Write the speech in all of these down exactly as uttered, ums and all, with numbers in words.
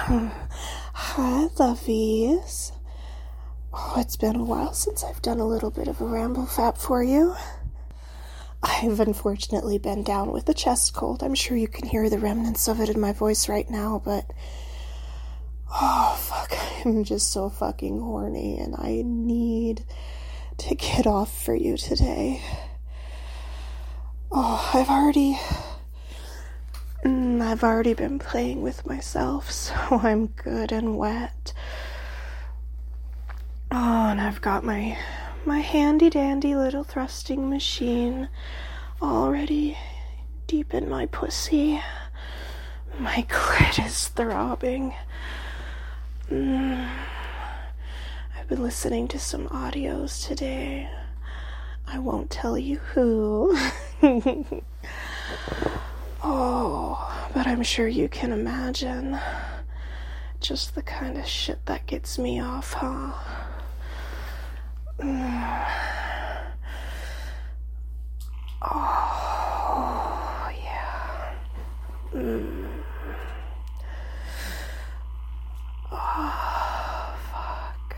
Hi, lovies. Oh, it's been a while since I've done a little bit of a ramble fap for you. I've unfortunately been down with a chest cold. I'm sure you can hear the remnants of it in my voice right now, but oh, fuck, I'm just so fucking horny, and I need to get off for you today. Oh, I've already... I've already been playing with myself, so I'm good and wet. Oh, and I've got my my handy-dandy little thrusting machine already deep in my pussy. My clit is throbbing. Mm. I've been listening to some audios today. I won't tell you who. Oh, but I'm sure you can imagine just the kind of shit that gets me off, huh? Mm. Oh, yeah. Mm. Oh, fuck.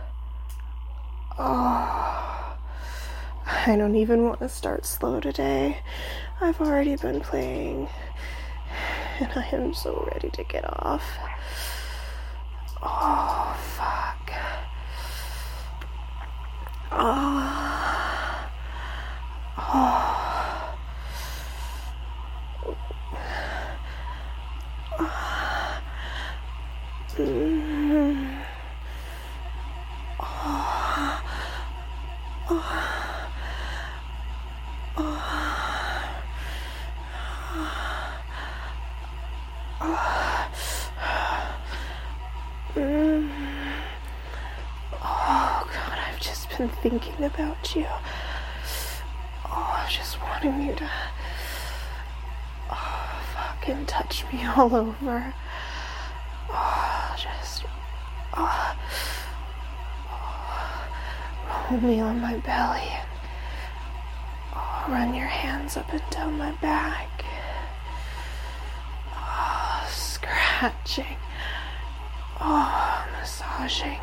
Oh. I don't even want to start slow today. I've already been playing, and I am so ready to get off. Oh, fuck. Oh. Oh. Mm. Oh. Oh. Mm. Oh, God, I've just been thinking about you. Oh, just wanting you to oh, fucking touch me all over. Oh, just oh, oh, roll me on my belly and oh, run your hands up and down my back. Oh, scratching. Oh, massaging.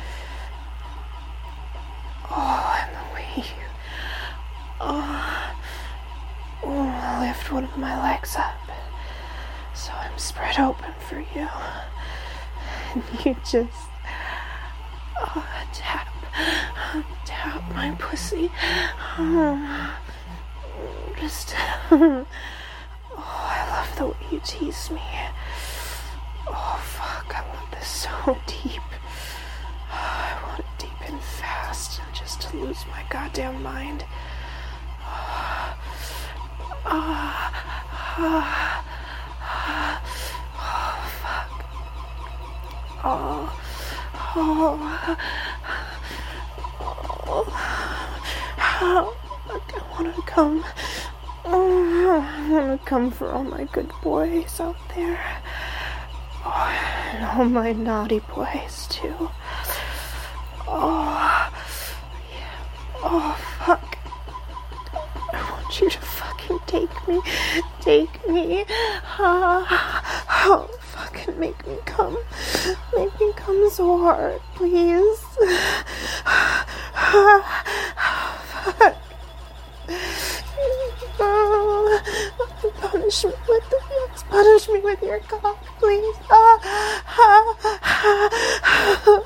Oh, and the way you oh, oh, lift one of my legs up so I'm spread open for you. And you just oh, tap, tap my pussy. Oh, just oh, I love the way you tease me. Oh, fuck, I want this so deep. Oh, I want it deep and fast, just to lose my goddamn mind. Oh, oh, oh, oh, fuck. Oh, oh, oh, fuck, I want to come. Oh, I want to come for all my good boys out there. Oh, and all my naughty boys, too. Oh, yeah. Oh, fuck. I want you to fucking take me. Take me. Ah, oh, fucking make me come. Make me come so hard, please. Fuck. Oh, punish me with the yes, punish me with your cock, please. Ah, ah, ah,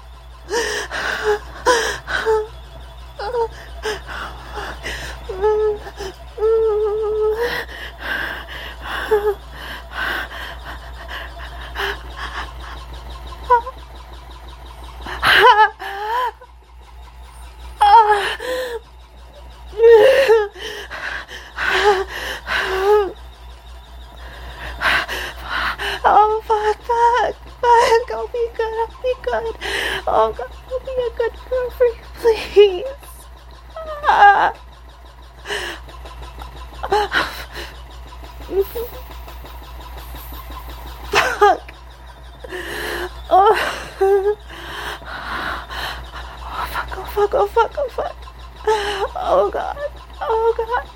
oh, fuck, fuck, fuck, I'll be good, I'll be good. Oh, God, I'll be a good girl for you, please. Ah. Fuck. Oh. Oh, fuck, oh, fuck, oh, fuck, oh, fuck. Oh, God, oh, God.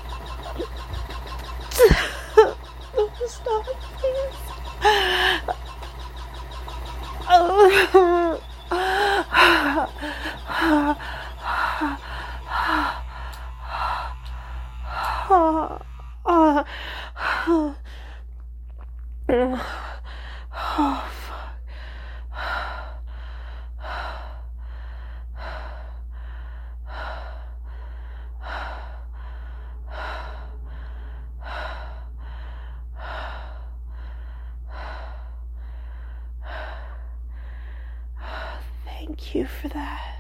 Stop, please. Oh, fuck. Thank you for that.